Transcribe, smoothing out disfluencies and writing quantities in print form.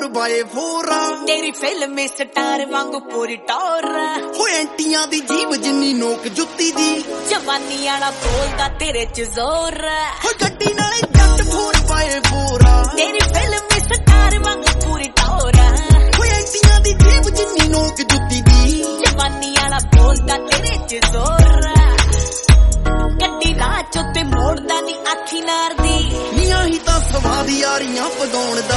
4x4 तेरी film star वांगू पूरी टौर हो एंटियां दी जीभ जिन्नी नोक जुत्ती दी जवानी आला बोलदा तेरे च जोर हो गड्डी नाले जट 4x4 तेरी फिल्म स्टार वांगू पूरी टौर हो एंटियां दी जीभ जिन्नी नोक जुत्ती दी जवानी आला बोलदा तेरे च जोर गड्डी राह चों ते मोड़दा नी आखी नार दी नीयां ही तां सवाद यारियां पगाउण दा